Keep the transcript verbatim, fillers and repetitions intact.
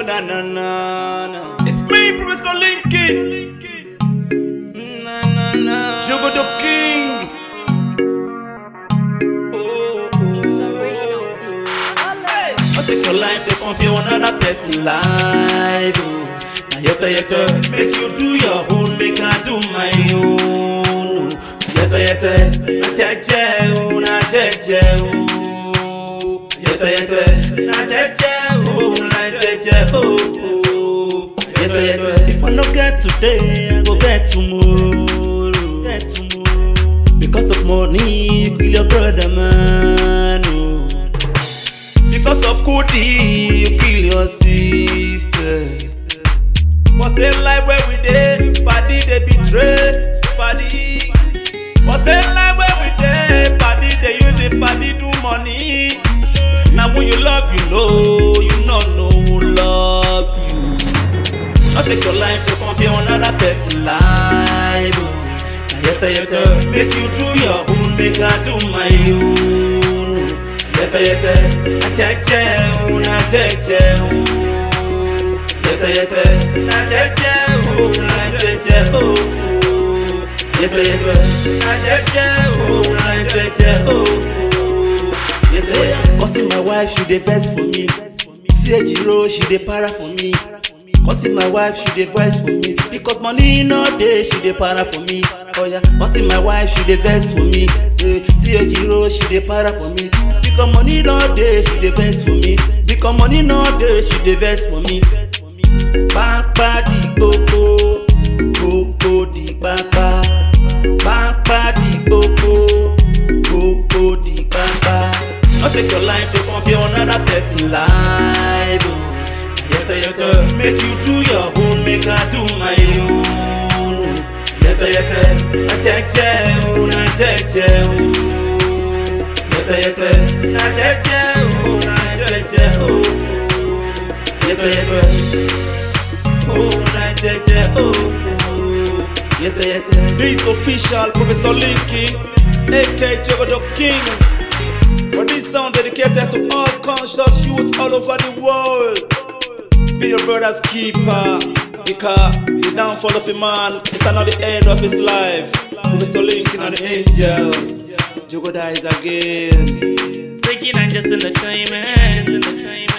na na na na. It's me, Professor Linky. Na na na. Jogo the King. Oh, oh. It's original beat. I take your life to pump you another person life. Oh. Now yeta yeta, make you do your own, make I do my own. Yeta yeta, na jeje oh, na jeje oh. Yeta yeta, na jeje oh, na jeje oh. Yeta yeta, if I no get today, I go get tomorrow. Get tomorrow. Because of money, you kill your brother man. Oh. Because of Kudi, you kill your sister. Was a life where we did, party they betray, party. Was a life where we did, party they use it, party do money. Now when you love, you know, you not know who love you. Not take your life to compare another person life. Now yeta yeta, make you do your own, make I do my own. Yeta yeta, na jeje, na jeje. Yeta yeta, na jeje oh, na jeje oh. Yeta yeta, na jeje oh, na jeje oh. Yeta yeta, cause my wife she dey vex for me. See Ejiro she dey para for me. Cause my wife she dey vex for me. Because money no dey she dey para for me. Oh yeah, cause my wife she dey vex for me. See Ejiro she dey para for me. Because money no dey she dey vex for me. Because money no dey she dey vex for me. Papa di boko, boko di papa. Papa di boko, boko di papa. Not take your life to compare another person life. Yeta yeta, make you do your own, make I do my own. Yeta yeta, na jeje oh, na jeje oh. Yeta yeta, na jeje oh, na jeje oh. Yeta yeta. Oh, na jeje oh, yeta yeta. This official Professor Linky, aka Jogo the King. For this sound dedicated to all conscious youth all over the world. Be your brother's keeper, because the downfall of a man is not the end of his life. Professor Linky and the angels. Jogo dies again. Taking and just entertainment, entertainment.